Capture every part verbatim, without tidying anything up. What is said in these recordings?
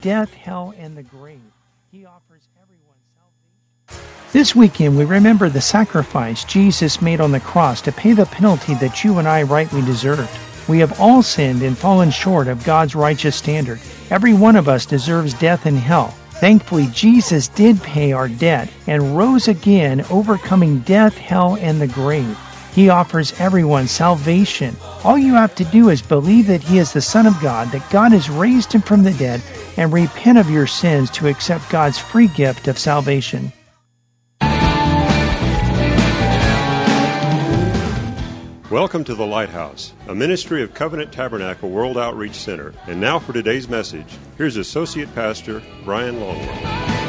death, hell, and the grave. He offers everyone salvation. This weekend, we remember the sacrifice Jesus made on the cross to pay the penalty that you and I rightly deserved. We have all sinned and fallen short of God's righteous standard. Every one of us deserves death and hell. Thankfully, Jesus did pay our debt and rose again, overcoming death, hell, and the grave. He offers everyone salvation. All you have to do is believe that He is the Son of God, that God has raised Him from the dead, and repent of your sins to accept God's free gift of salvation. Welcome to The Lighthouse, a ministry of Covenant Tabernacle World Outreach Center. And now for today's message, here's Associate Pastor Brian Longwell.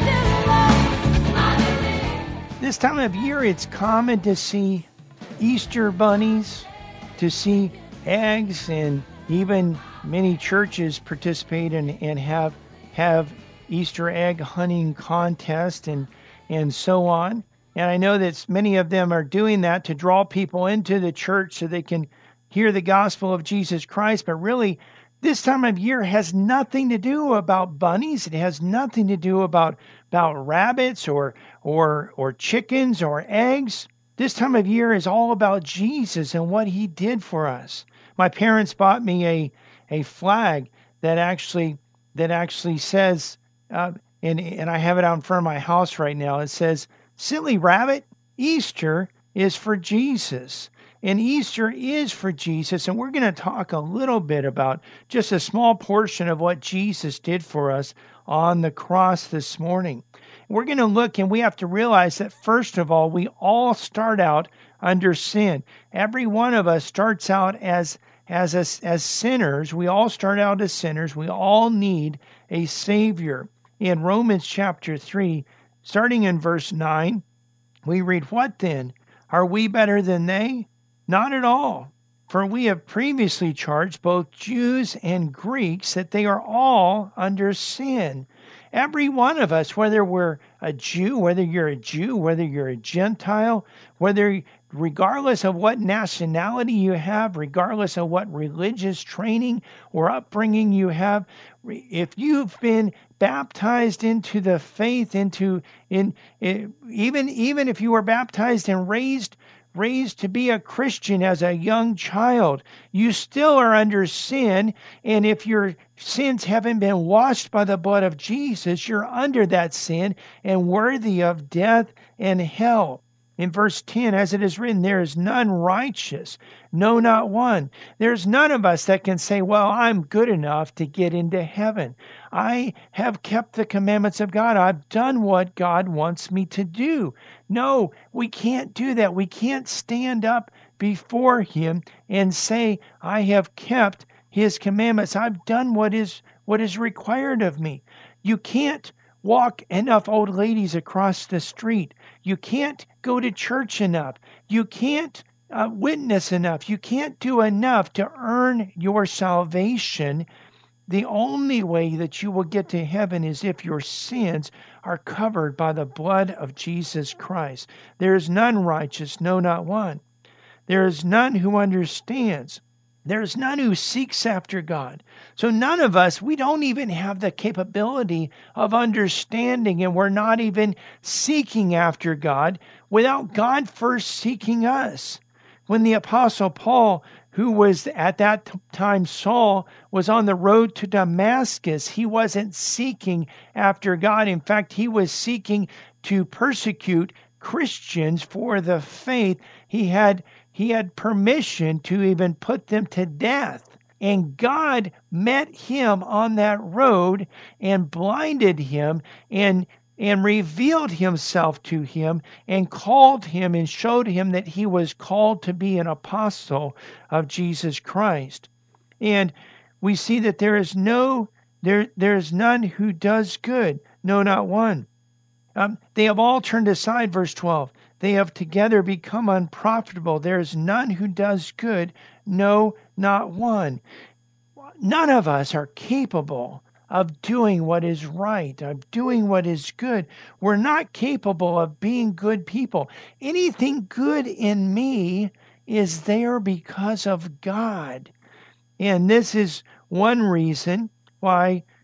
This time of year, it's common to see Easter bunnies, to see eggs, and even many churches participate in, and have have Easter egg hunting contests and, and so on. And I know that many of them are doing that to draw people into the church so they can hear the gospel of Jesus Christ. But really, this time of year has nothing to do about bunnies. It has nothing to do about, about rabbits or, or, or chickens or eggs. This time of year is all about Jesus and what He did for us. My parents bought me a, a flag that actually that actually says, uh, and, and I have it out in front of my house right now. It says, "Silly rabbit, Easter is for Jesus." And Easter is for Jesus. And we're going to talk a little bit about just a small portion of what Jesus did for us on the cross this morning. We're going to look, and we have to realize that first of all, we all start out under sin. Every one of us starts out as as a, as sinners. We all start out as sinners. We all need a Savior. In Romans chapter three, starting in verse nine, we read, "What then? Are we better than they? Not at all. For we have previously charged both Jews and Greeks that they are all under sin." Every one of us, whether we're a Jew, whether you're a Jew, whether you're a Gentile, whether regardless of what nationality you have, regardless of what religious training or upbringing you have, if you've been baptized into the faith, into in, in even even if you were baptized and raised raised to be a Christian as a young child, you still are under sin. And if your sins haven't been washed by the blood of Jesus, you're under that sin and worthy of death and hell. In verse ten, as it is written, "There is none righteous, no, not one." There's none of us that can say, "Well, I'm good enough to get into heaven. I have kept the commandments of God. I've done what God wants me to do." No, we can't do that. We can't stand up before Him and say, "I have kept His commandments. I've done what is what is required of me." You can't walk enough old ladies across the street. You can't go to church enough. You can't uh, witness enough. You can't do enough to earn your salvation. The only way that you will get to heaven is if your sins are covered by the blood of Jesus Christ. There is none righteous, no, not one. There is none who understands. There's none who seeks after God. So none of us, we don't even have the capability of understanding, and we're not even seeking after God without God first seeking us. When the Apostle Paul, who was at that time Saul, was on the road to Damascus, he wasn't seeking after God. In fact, he was seeking to persecute Christians for the faith. He had He had permission to even put them to death. And God met him on that road and blinded him and, and revealed Himself to him and called him and showed him that he was called to be an apostle of Jesus Christ. And we see that there is no, there, there is none who does good, no, not one. Um, they have all turned aside, verse twelve. They have together become unprofitable. There is none who does good, no, not one. None of us are capable of doing what is right, of doing what is good. We're not capable of being good people. Anything good in me is there because of God. And this is one reason why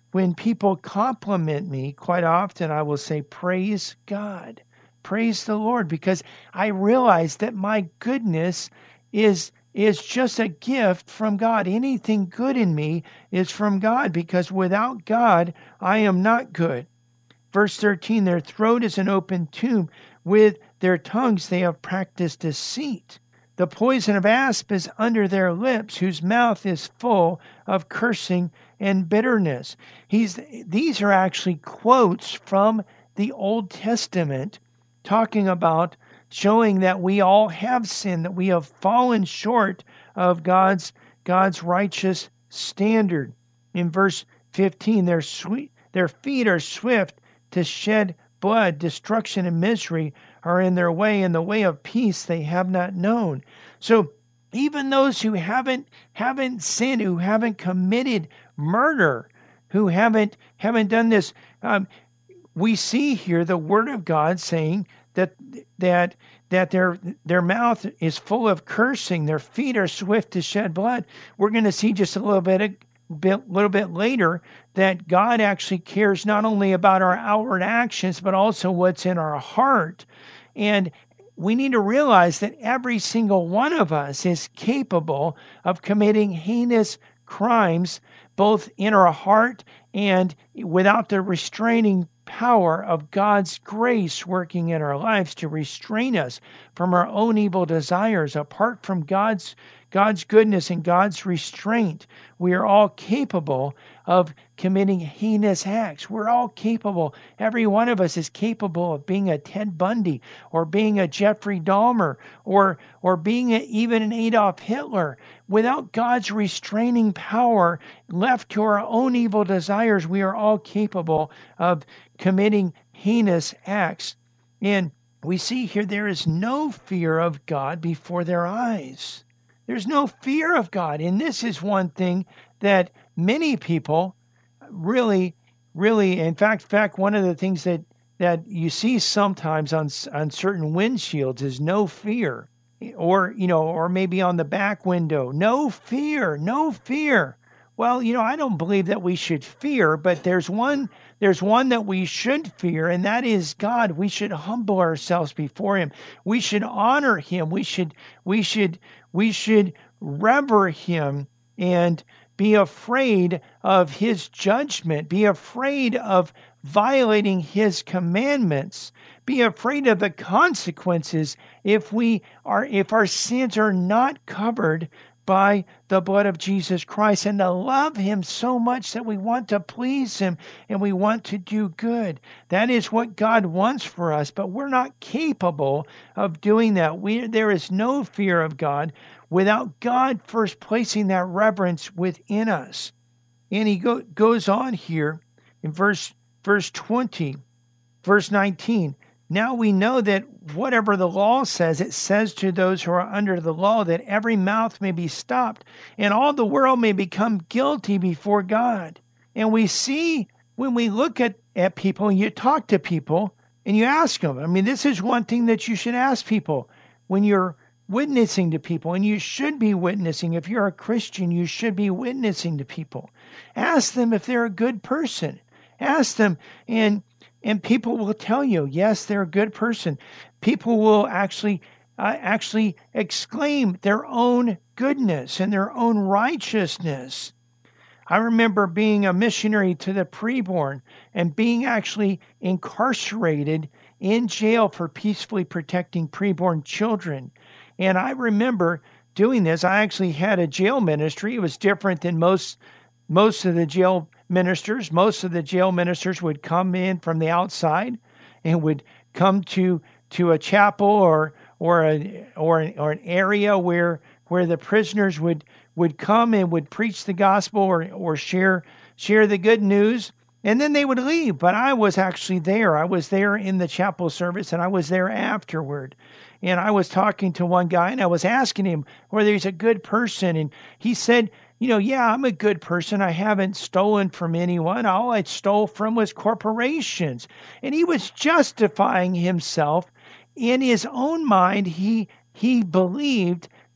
when people compliment me, quite often I will say, praise God, praise the Lord, because I realize that my goodness is is just a gift from God. Anything good in me is from God, because without God, I am not good. Verse thirteen, their throat is an open tomb. With their tongues they have practiced deceit. The poison of asp is under their lips, whose mouth is full of cursing and bitterness. He's, these are actually quotes from the Old Testament talking about showing that we all have sinned, that we have fallen short of God's, God's righteous standard. In verse fifteen, their, sweet, their feet are swift to shed blood. Destruction and misery are in their way, and the way of peace they have not known. So even those who haven't haven't sinned, who haven't committed murder, who haven't haven't done this, um, we see here the Word of God saying that that that their their mouth is full of cursing, their feet are swift to shed blood. We're going to see just a little bit. Of, bit, little bit later that God actually cares not only about our outward actions, but also what's in our heart. And we need to realize that every single one of us is capable of committing heinous crimes, both in our heart and without the restraining power of God's grace working in our lives to restrain us from our own evil desires. Apart from God's God's goodness and God's restraint, we are all capable of committing heinous acts. We're all capable. Every one of us is capable of being a Ted Bundy or being a Jeffrey Dahmer or or being a, even an Adolf Hitler. Without God's restraining power, left to our own evil desires, we are all capable of committing heinous acts. And we see here there is no fear of God before their eyes. There's no fear of God. And this is one thing that many people really, really, in fact, fact, one of the things that, that you see sometimes on, on certain windshields is no fear. Or, you know, or maybe on the back window, no fear, no fear. Well, you know, I don't believe that we should fear, but there's one there's one that we should fear, and that is God. We should humble ourselves before him. We should honor him. We should we should we should revere him and be afraid of his judgment, be afraid of violating his commandments, be afraid of the consequences if we are if our sins are not covered by the blood of Jesus Christ, and to love him so much that we want to please him and we want to do good. That is what God wants for us, but we're not capable of doing that. We, there is no fear of God without God first placing that reverence within us. And he go, goes on here in verse, verse twenty, verse nineteen. Now we know that whatever the law says, it says to those who are under the law that every mouth may be stopped and all the world may become guilty before God. And we see when we look at, at people and you talk to people and you ask them, I mean, this is one thing that you should ask people when you're witnessing to people, and you should be witnessing. If you're a Christian, you should be witnessing to people. Ask them if they're a good person. Ask them, and And people will tell you, yes, they're a good person. People will actually uh, actually exclaim their own goodness and their own righteousness. I remember being a missionary to the preborn and being actually incarcerated in jail for peacefully protecting preborn children. And I remember doing this. I actually had a jail ministry. It was different than most most of the jail ministers. Most of the jail ministers would come in from the outside and would come to to a chapel or or a or an, or an area where where the prisoners would would come and would preach the gospel or or share share the good news, and then they would leave. But I was actually there. I was there in the chapel service, and I was there afterward. And I was talking to one guy, and I was asking him whether he's a good person, and he said, you know, yeah, I'm a good person. I haven't stolen from anyone. All I stole from was corporations. And he was justifying himself in his own mind. He he believed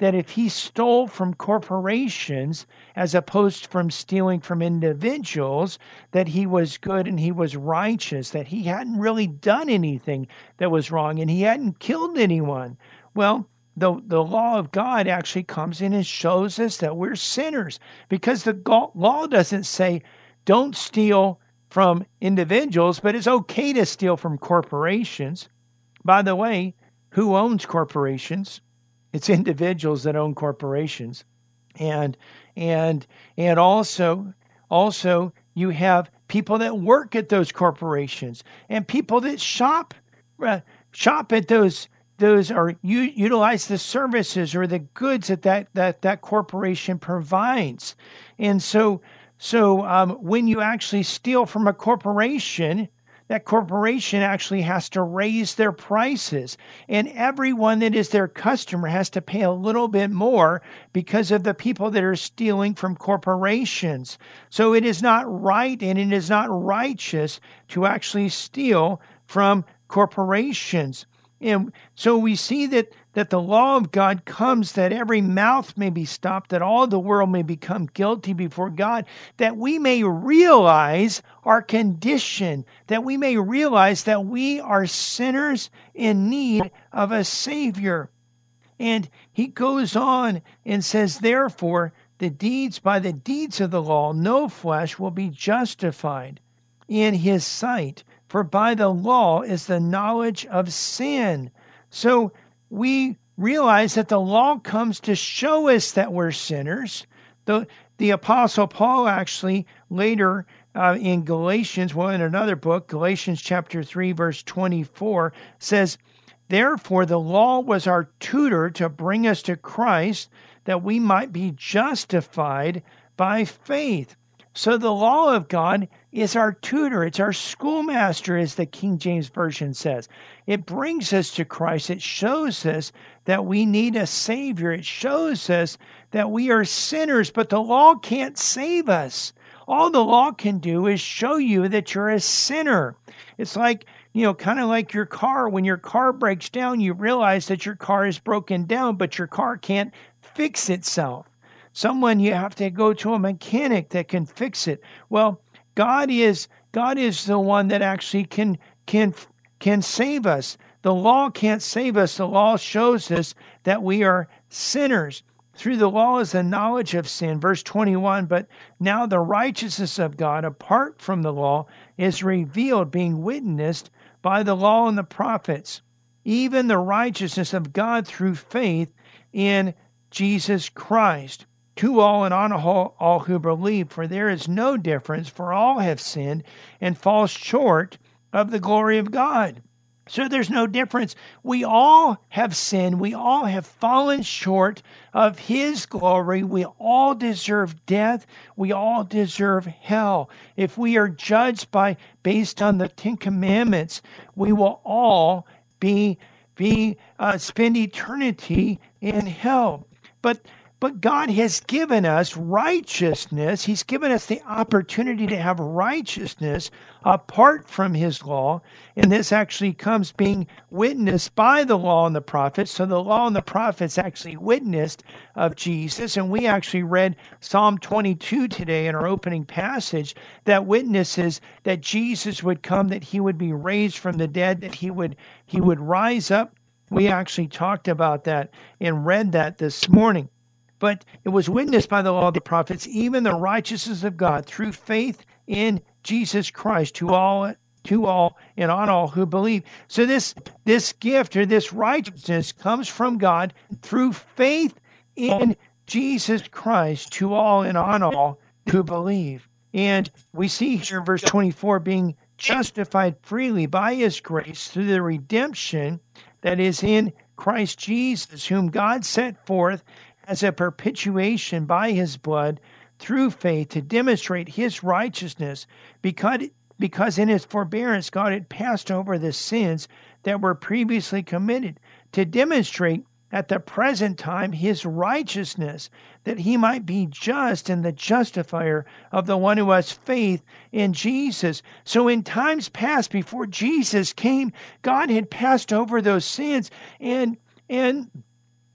that if he stole from corporations as opposed from stealing from individuals, that he was good and he was righteous, that he hadn't really done anything that was wrong and he hadn't killed anyone. Well, the, the law of God actually comes in and shows us that we're sinners, because the go- law doesn't say don't steal from individuals, but it's okay to steal from corporations. By the way, who owns corporations? It's individuals that own corporations. And and and also also you have people that work at those corporations and people that shop uh, shop at those those or you utilize the services or the goods that that that, that corporation provides. And so so um, when you actually steal from a corporation, that corporation actually has to raise their prices, and everyone that is their customer has to pay a little bit more because of the people that are stealing from corporations. So it is not right and it is not righteous to actually steal from corporations. And so we see that that the law of God comes that every mouth may be stopped, that all the world may become guilty before God, that we may realize our condition, that we may realize that we are sinners in need of a Savior. And he goes on and says, therefore, the deeds by the deeds of the law, no flesh will be justified in his sight, for by the law is the knowledge of sin. So we realize that the law comes to show us that we're sinners. The, the Apostle Paul actually later uh, in Galatians, well, in another book, Galatians chapter three, verse twenty-four, says, therefore the law was our tutor to bring us to Christ, that we might be justified by faith. So the law of God is our tutor. It's our schoolmaster, as the King James Version says. It brings us to Christ. It shows us that we need a Savior. It shows us that we are sinners, but the law can't save us. All the law can do is show you that you're a sinner. It's like, you know, kind of like your car. When your car breaks down, you realize that your car is broken down, but your car can't fix itself. Someone, you have to go to a mechanic that can fix it. Well, God is God is the one that actually can can can save us. The law can't save us. The law shows us that we are sinners. Through the law is the knowledge of sin. Verse twenty-one, but now the righteousness of God apart from the law is revealed, being witnessed by the law and the prophets, even the righteousness of God through faith in Jesus Christ, to all and on all, all who believe. For there is no difference, for all have sinned and fall short of the glory of God. So there's no difference. We all have sinned. We all have fallen short of his glory. We all deserve death. We all deserve hell. If we are judged by based on the Ten Commandments, we will all be be uh, spend eternity in hell. But But God has given us righteousness. He's given us the opportunity to have righteousness apart from his law. And this actually comes being witnessed by the law and the prophets. So the law and the prophets actually witnessed of Jesus. And we actually read Psalm twenty-two today in our opening passage that witnesses that Jesus would come, that he would be raised from the dead, that he would he would rise up. We actually talked about that and read that this morning. But it was witnessed by the law of the prophets, even the righteousness of God through faith in Jesus Christ to all, to all and on all who believe. So this, this gift or this righteousness comes from God through faith in Jesus Christ to all and on all who believe. And we see here in verse twenty-four, being justified freely by his grace through the redemption that is in Christ Jesus, whom God set forth as a perpetuation by his blood through faith to demonstrate his righteousness, because, because in his forbearance God had passed over the sins that were previously committed, to demonstrate at the present time his righteousness, that he might be just and the justifier of the one who has faith in Jesus. So in times past, before Jesus came, God had passed over those sins, and and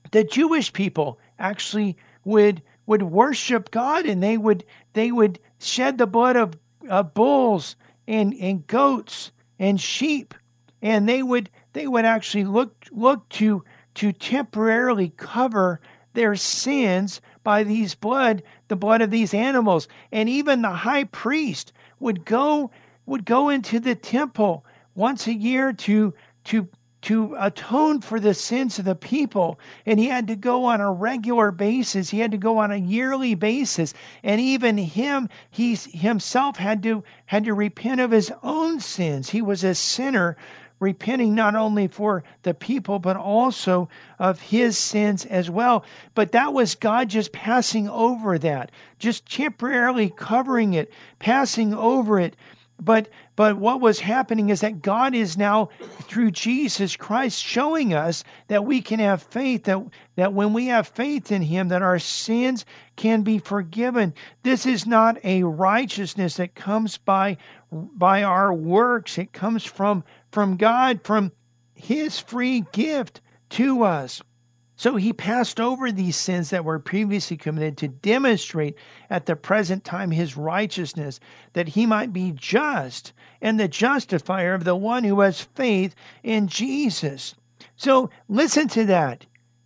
the Jewish people actually would would worship God, and they would they would shed the blood of uh, bulls and and goats and sheep, and they would they would actually look look to to temporarily cover their sins by these blood the blood of these animals. And even the high priest would go would go into the temple once a year to to to atone for the sins of the people. And he had to go on a regular basis. He had to go on a yearly basis. And even him, he himself had to had to repent of his own sins. He was a sinner, repenting not only for the people, but also of his sins as well. But that was God just passing over that, just temporarily covering it, passing over it. But but what was happening is that God is now, through Jesus Christ, showing us that we can have faith, that, that when we have faith in him, that our sins can be forgiven. This is not a righteousness that comes by by our works. It comes from, from God, from his free gift to us. So he passed over these sins that were previously committed to demonstrate at the present time his righteousness, that he might be just and the justifier of the one who has faith in Jesus. So listen to that.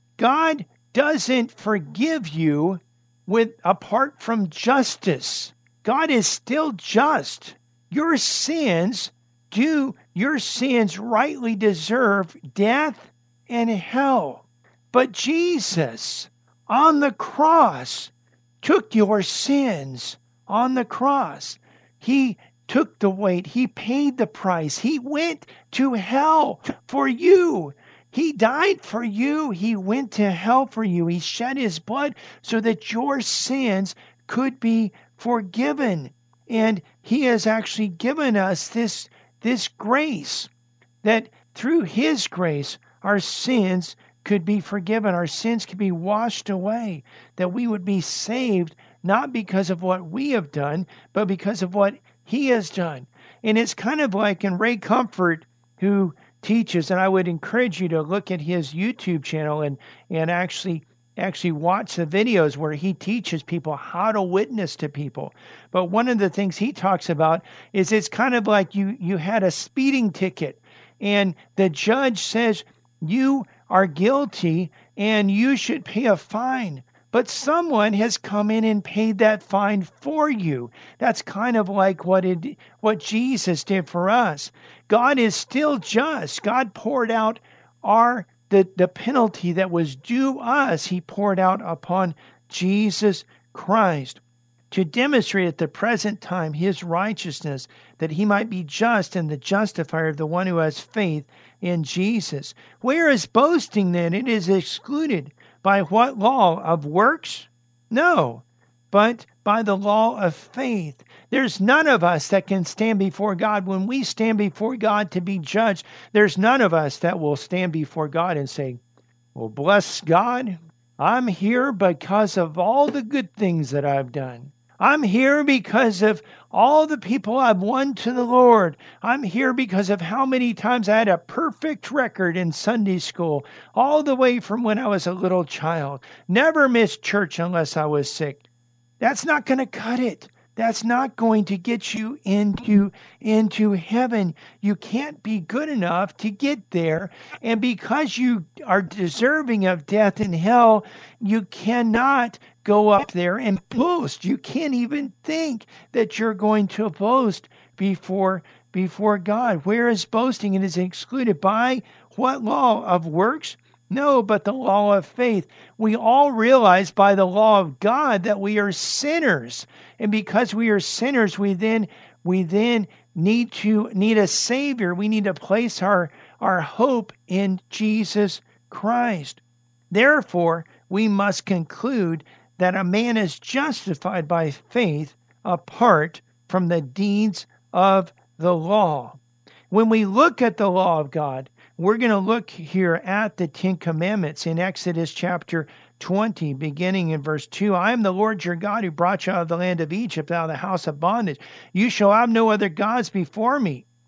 God doesn't forgive you with apart from justice. God is still just. Your sins do, your sins rightly deserve death and hell. But Jesus on the cross took your sins on the cross. He took the weight. He paid the price. He went to hell for you. He died for you. He went to hell for you. He shed his blood so that your sins could be forgiven. And he has actually given us this, this grace, that through his grace, our sins could be forgiven, our sins could be washed away, that we would be saved, not because of what we have done, but because of what he has done. And it's kind of like in Ray Comfort, who teaches, and I would encourage you to look at his YouTube channel and, and actually actually watch the videos where he teaches people how to witness to people. But one of the things he talks about is it's kind of like you you had a speeding ticket, and the judge says you are guilty and you should pay a fine. But someone has come in and paid that fine for you. That's kind of like what it, what Jesus did for us. God is still just. God poured out our the, the penalty that was due us. He poured out upon Jesus Christ to demonstrate at the present time his righteousness, that he might be just and the justifier of the one who has faith in Jesus. Where is boasting then? It is excluded. By what law? Of works? No, but by the law of faith. There's none of us that can stand before God. When we stand before God to be judged, there's none of us that will stand before God and say, well, bless God, I'm here because of all the good things that I've done. I'm here because of all the people I've won to the Lord. I'm here because of how many times I had a perfect record in Sunday school, all the way from when I was a little child. Never missed church unless I was sick. That's not going to cut it. That's not going to get you into, into heaven. You can't be good enough to get there. And because you are deserving of death and hell, you cannot go up there and boast. You can't even think that you're going to boast before, before God. Where is boasting? It is excluded by what law? Of works? No, but the law of faith. We all realize by the law of God that we are sinners. And because we are sinners, we then we then need to need a Savior. We need to place our, our hope in Jesus Christ. Therefore, we must conclude that a man is justified by faith apart from the deeds of the law. When we look at the law of God, we're going to look here at the Ten Commandments in Exodus chapter twenty, beginning in verse two. I am the Lord your God who brought you out of the land of Egypt, out of the house of bondage. You shall have no other gods before me.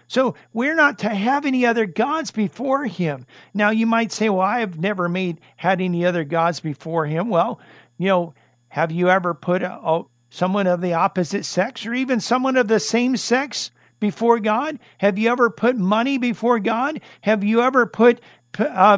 So we're not to have any other gods before him. Now you might say, well, I have never made had any other gods before him. Well, you know, have you ever put a, a, someone of the opposite sex or even someone of the same sex before God? Have you ever put money before God? Have you ever put uh,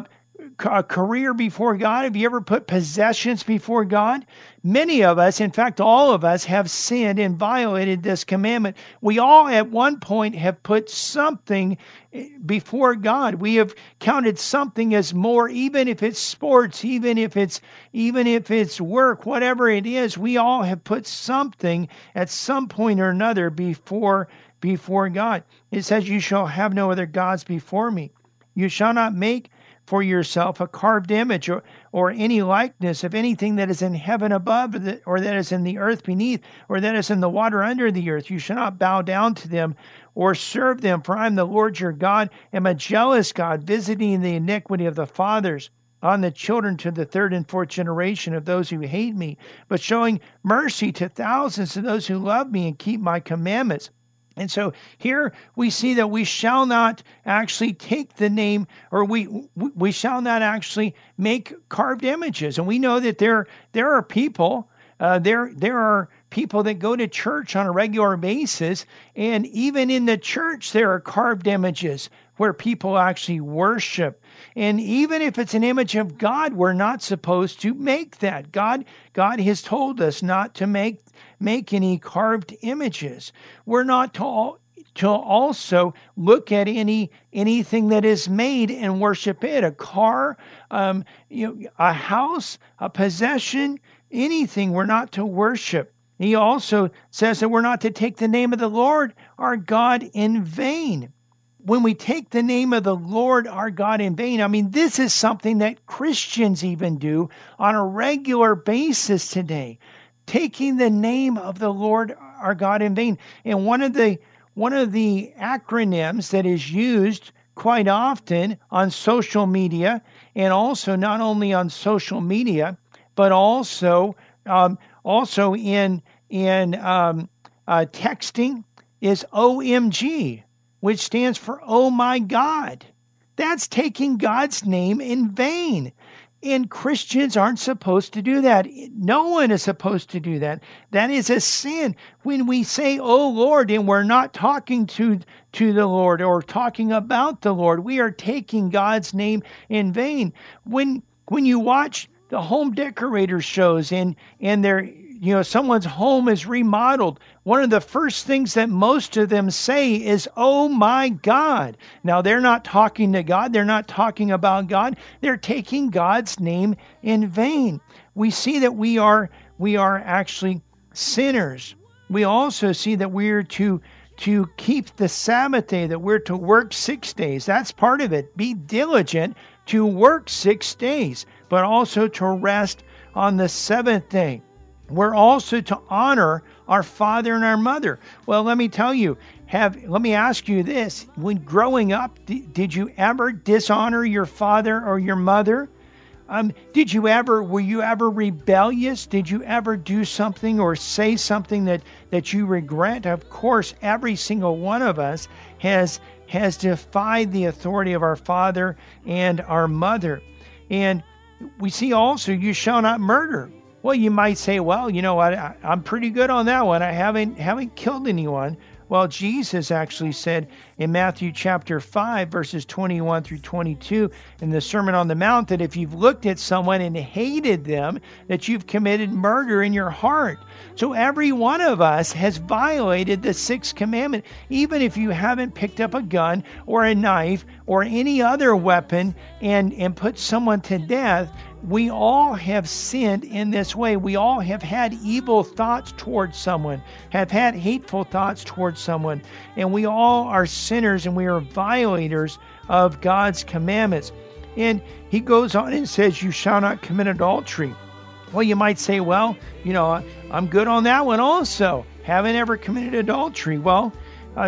a career before God? Have you ever put possessions before God? Many of us, in fact, all of us have sinned and violated this commandment. We all at one point have put something before God. We have counted something as more, even if it's sports, even if it's even if it's work, whatever it is, we all have put something at some point or another before before God. It says, you shall have no other gods before me. You shall not make for yourself a carved image or, or any likeness of anything that is in heaven above or that is in the earth beneath or that is in the water under the earth. You shall not bow down to them or serve them, for I am the Lord your God, am a jealous God, visiting the iniquity of the fathers on the children to the third and fourth generation of those who hate me, but showing mercy to thousands of those who love me and keep my commandments. And so here we see that we shall not actually take the name, or we we shall not actually make carved images. And we know that there there are people, uh, there there are people that go to church on a regular basis, and even in the church there are carved images where people actually worship. And even if it's an image of God, we're not supposed to make that. God God has told us not to make make any carved images. We're not to, to also look at any anything that is made and worship it. A car, um, you know, a house, a possession, anything we're not to worship. He also says that we're not to take the name of the Lord our God in vain. When we take the name of the Lord our God in vain, I mean, this is something that Christians even do on a regular basis today, taking the name of the Lord our God in vain. And one of the one of the acronyms that is used quite often on social media, and also not only on social media, but also um, also in in um, uh, texting, is O M G, which stands for "Oh my God." That's taking God's name in vain. And Christians aren't supposed to do that. No one is supposed to do that. That is a sin. When we say, "Oh Lord," and we're not talking to, to the Lord or talking about the Lord, we are taking God's name in vain. When when you watch the home decorator shows and and they're you know, someone's home is remodeled, one of the first things that most of them say is, "Oh my God." Now, they're not talking to God. They're not talking about God. They're taking God's name in vain. We see that we are, we are actually sinners. We also see that we're to, to keep the Sabbath day, that we're to work six days. That's part of it. Be diligent to work six days, but also to rest on the seventh day. We're also to honor our father and our mother. Well, let me tell you, have let me ask you this. When growing up, did, did you ever dishonor your father or your mother? Um, did you ever, were you ever rebellious? Did you ever do something or say something that, that you regret? Of course, every single one of us has, has defied the authority of our father and our mother. And we see also, you shall not murder. Well, you might say, well, you know what, I, I'm pretty good on that one. I haven't haven't killed anyone. Well, Jesus actually said in Matthew chapter five, verses twenty-one through twenty-two, in the Sermon on the Mount, that if you've looked at someone and hated them, that you've committed murder in your heart. So every one of us has violated the sixth commandment, even if you haven't picked up a gun or a knife or any other weapon and, and put someone to death. We all have sinned in this way. We all have had evil thoughts towards someone, have had hateful thoughts towards someone, and we all are sinners and we are violators of God's commandments. And he goes on and says, you shall not commit adultery. Well, you might say, well, you know, I'm good on that one also. Haven't ever committed adultery. Well, uh,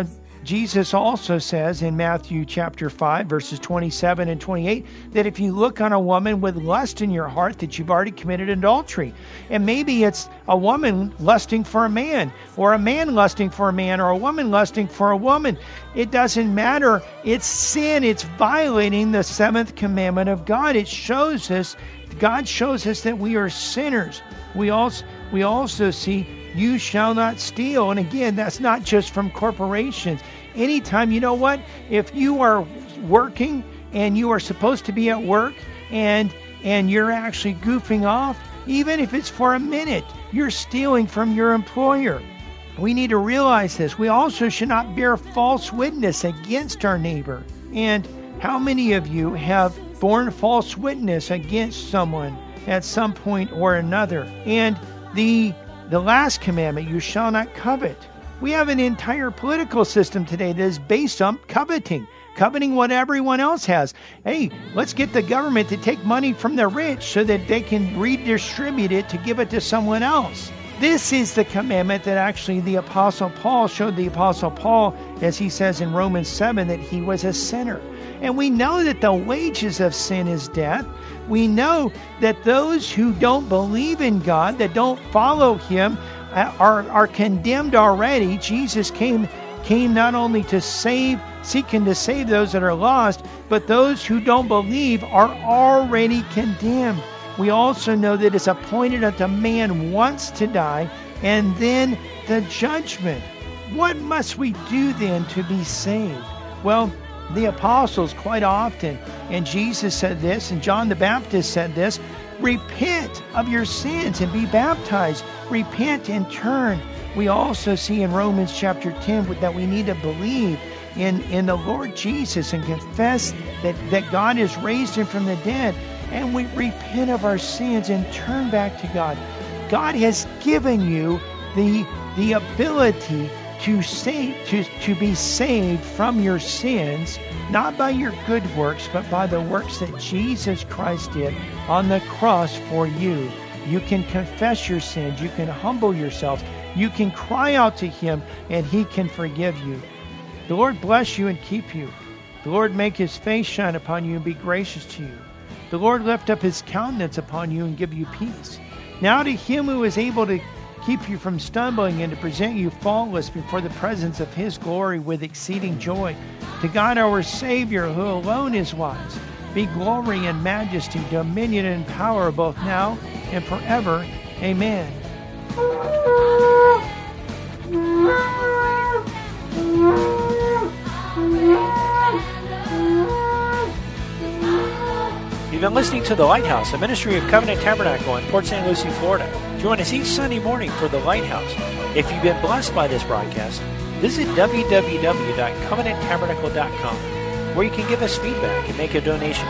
Jesus also says in Matthew chapter five, verses twenty-seven and twenty-eight, that if you look on a woman with lust in your heart, that you've already committed adultery. And maybe it's a woman lusting for a man, or a man lusting for a man, or a woman lusting for a woman. It doesn't matter. It's sin. It's violating the seventh commandment of God. It shows us, God shows us that we are sinners. We also, we also see, you shall not steal. And again, that's not just from corporations. Anytime, you know what? If you are working and you are supposed to be at work and and you're actually goofing off, even if it's for a minute, you're stealing from your employer. We need to realize this. We also should not bear false witness against our neighbor. And how many of you have borne false witness against someone at some point or another? And the The last commandment, you shall not covet. We have an entire political system today that is based on coveting, coveting what everyone else has. Hey, let's get the government to take money from the rich so that they can redistribute it to give it to someone else. This is the commandment that actually the Apostle Paul showed the Apostle Paul, as he says in Romans seven, that he was a sinner. And we know that the wages of sin is death. We know that those who don't believe in God, that don't follow Him, are, are condemned already. Jesus came, came not only to save, seeking to save those that are lost, but those who don't believe are already condemned. We also know that it's appointed unto man once to die, and then the judgment. What must we do then to be saved? Well, the apostles quite often, and Jesus said this, and John the Baptist said this, repent of your sins and be baptized. Repent and turn. We also see in Romans chapter ten that we need to believe in, in the Lord Jesus and confess that, that God has raised Him from the dead. And we repent of our sins and turn back to God. God has given you the, the ability to save, to, to be saved from your sins, not by your good works, but by the works that Jesus Christ did on the cross for you. You can confess your sins. You can humble yourself. You can cry out to Him, and He can forgive you. The Lord bless you and keep you. The Lord make His face shine upon you and be gracious to you. The Lord lift up His countenance upon you and give you peace. Now to Him who is able to keep you from stumbling and to present you faultless before the presence of His glory with exceeding joy. To God our Savior, who alone is wise, be glory and majesty, dominion and power both now and forever. Amen. You've been listening to The Lighthouse, a ministry of Covenant Tabernacle in Port Saint Lucie, Florida. Join us each Sunday morning for The Lighthouse. If you've been blessed by this broadcast, visit w w w dot covenant tabernacle dot com, where you can give us feedback and make a donation.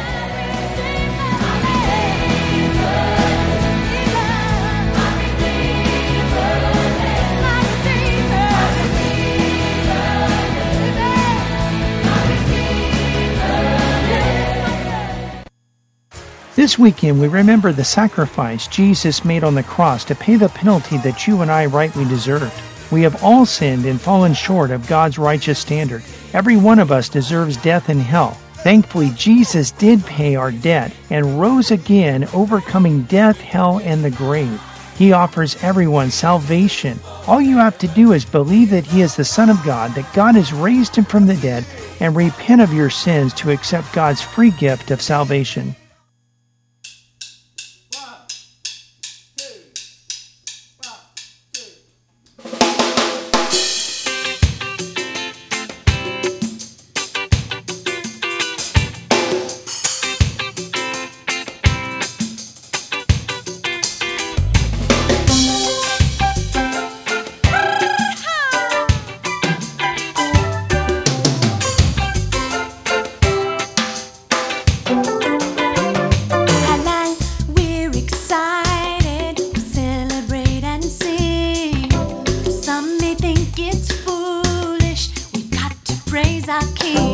This weekend, we remember the sacrifice Jesus made on the cross to pay the penalty that you and I rightly deserved. We have all sinned and fallen short of God's righteous standard. Every one of us deserves death and hell. Thankfully, Jesus did pay our debt and rose again, overcoming death, hell, and the grave. He offers everyone salvation. All you have to do is believe that He is the Son of God, that God has raised Him from the dead, and repent of your sins to accept God's free gift of salvation. Praise our King.